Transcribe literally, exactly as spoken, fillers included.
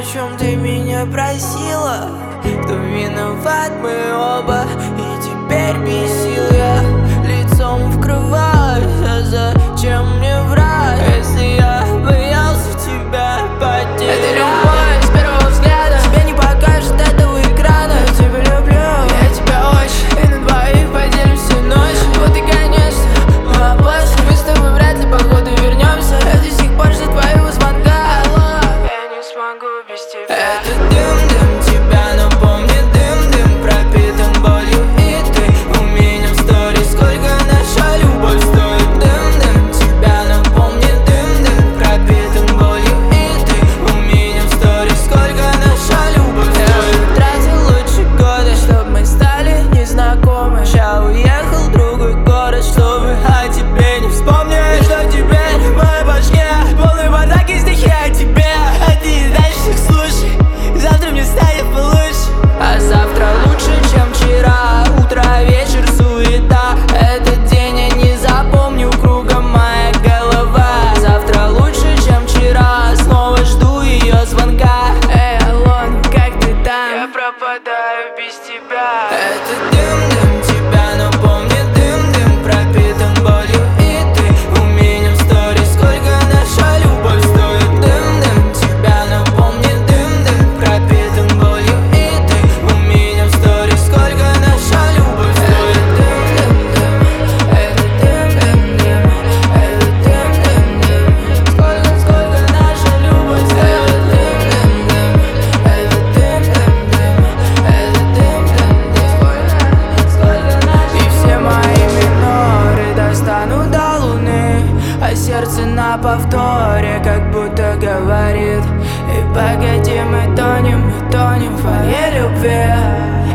чем ты меня просила? Кто виноват, мы оба, и теперь без сил я лицом вкрываюсь. А зачем мне врать, если я боялся тебя потерять? Это любовь с первого взгляда, тебе не покажет этого экрана. Я тебя люблю, я тебя очень, и на двоих поделимся ночью. Вот и конечно, а после мы с тобой вряд ли походу вернемся. Я до сих пор жду твоего звонка. Алло, я не смогу без тебя. Это дым-дым тебя напомнит, дым-дым пропитан болью. И ты у меня в сторис, сколько наша любовь стоит. Дым-дым тебя напомнит, дым-дым пропитан болью. И ты у меня в сторис, сколько наша любовь стоит. Я тратил лучшие годы, чтоб мы стали незнакомы. Ща уехал в другой город, чтобы о тебе не вспомнить. И что теперь в моей башке полный бардак и стихи о тебе. А ты дальше их слушай, завтра мне станет получше. А завтра лучше, чем вчера. Утро, вечер, суета. Этот день я не запомню, кругом моя голова. Завтра лучше, чем вчера. Снова жду ее звонка. Эй, алло, ну как ты там? Я пропадаю без тебя. Это дым-дым тебя напомнит, дым-дым пропитан болью. И ты у меня в сторис, сколько наша любовь стоит. Дым-дым тебя напомнит, дым-дым пропитан болью. И ты у меня в сторис, сколько наша любовь стоит. Дым-дым-дым, это дым-дым-дым, это дым-дым-дым. Сколько, сколько наша любовь стоит. Дым-дым-дым, это дым-дым-дым, это дым-дым-дым. Сколько, сколько наша. И все мои миноры достану до луны, а сердце на повторе как будто говорит: и погоди, мы тонем, мы тонем в твоей любви.